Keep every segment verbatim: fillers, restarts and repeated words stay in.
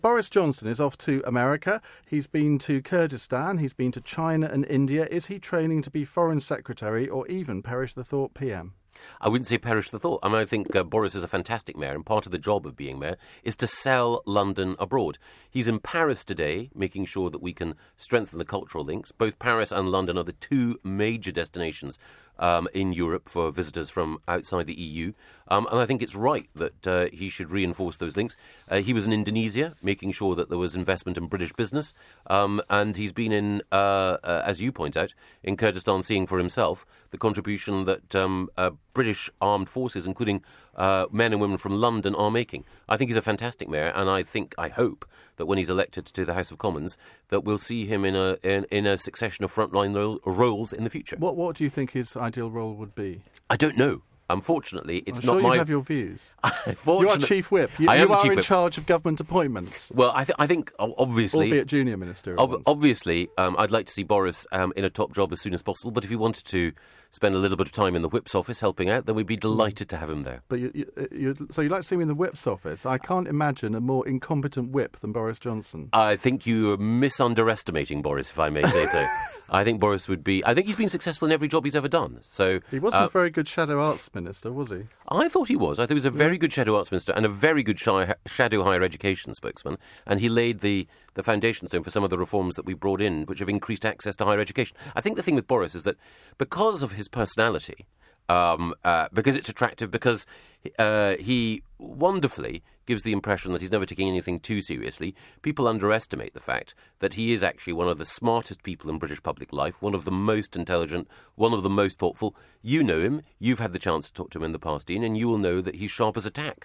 Boris Johnson is off to America. He's been to Kurdistan, he's been to China and India. Is he training to be Foreign Secretary or even perish the thought P M? I wouldn't say perish the thought. I mean, I think uh, Boris is a fantastic mayor, and part of the job of being mayor is to sell London abroad. He's in Paris today, making sure that we can strengthen the cultural links. Both Paris and London are the two major destinations um, in Europe for visitors from outside the E U. Um, and I think it's right that uh, he should reinforce those links. Uh, he was in Indonesia, making sure that there was investment in British business. Um, and he's been in, uh, uh, as you point out, in Kurdistan, seeing for himself the contribution that um, uh, British armed forces, including uh, men and women from London, are making. I think he's a fantastic mayor, and I think, I hope, that when he's elected to the House of Commons, that we'll see him in a in, in a succession of frontline ro- roles in the future. What What do you think his ideal role would be? I don't know. Unfortunately, it's I'm not sure my... you have your views. You are Chief Whip. You, I am you are Chief in Whip. charge of government appointments. Well, I, th- I think, obviously... Albeit junior minister. Ob- obviously, um, I'd like to see Boris um, in a top job as soon as possible, but if he wanted to spend a little bit of time in the Whip's office helping out, then we'd be delighted to have him there. But you, you, you, So you'd like to see him in the Whip's office? I can't imagine a more incompetent Whip than Boris Johnson. I think you are misunderestimating Boris, if I may say so. I think Boris would be... I think he's been successful in every job he's ever done. So He wasn't uh, a very good shadow arts minister, was he? I thought he was. I thought he was a very good shadow arts minister and a very good shi- shadow higher education spokesman. And he laid the, the foundation stone for some of the reforms that we brought in, which have increased access to higher education. I think the thing with Boris is that because of his personality, um, uh, because it's attractive, because uh, he wonderfully gives the impression that he's never taking anything too seriously, people underestimate the fact that he is actually one of the smartest people in British public life, one of the most intelligent, one of the most thoughtful. You know him, you've had the chance to talk to him in the past, Ian, and you will know that he's sharp as a tack.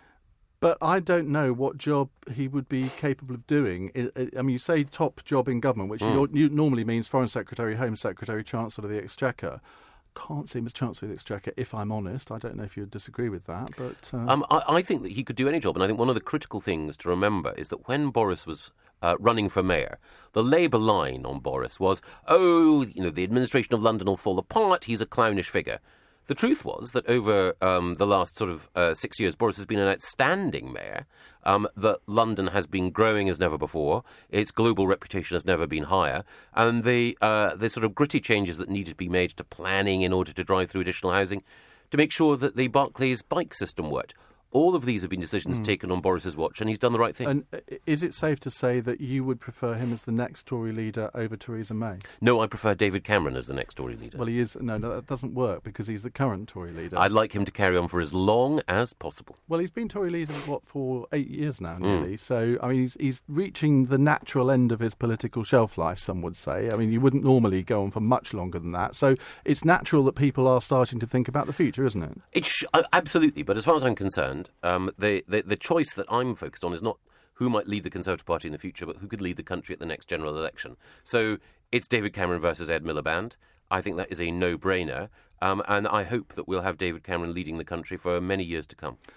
But I don't know what job he would be capable of doing. I, I mean, you say top job in government, which mm. you, you normally means Foreign Secretary, Home Secretary, Chancellor of the Exchequer. Can't see him as Chancellor of the Exchequer, if I'm honest. I don't know if you'd disagree with that, but... Uh... Um, I, I think that he could do any job, and I think one of the critical things to remember is that when Boris was uh, running for mayor, the Labour line on Boris was, oh, you know, the administration of London will fall apart, he's a clownish figure. The truth was that over um, the last sort of uh, six years, Boris has been an outstanding mayor, um, that London has been growing as never before, its global reputation has never been higher, and the, uh, the sort of gritty changes that needed to be made to planning in order to drive through additional housing, to make sure that the Barclays bike system worked. All of these have been decisions mm. taken on Boris's watch, and he's done the right thing. And is it safe to say that you would prefer him as the next Tory leader over Theresa May? No, I prefer David Cameron as the next Tory leader. Well, he is. No, no, that doesn't work because he's the current Tory leader. I'd like him to carry on for as long as possible. Well, he's been Tory leader, what, for eight years now, nearly. Mm. So, I mean, he's, he's reaching the natural end of his political shelf life, some would say. I mean, you wouldn't normally go on for much longer than that. So it's natural that people are starting to think about the future, isn't it? It's sh- absolutely. But as far as I'm concerned, um, they The, the choice that I'm focused on is not who might lead the Conservative Party in the future, but who could lead the country at the next general election. So it's David Cameron versus Ed Miliband. I think that is a no-brainer, um, and I hope that we'll have David Cameron leading the country for many years to come.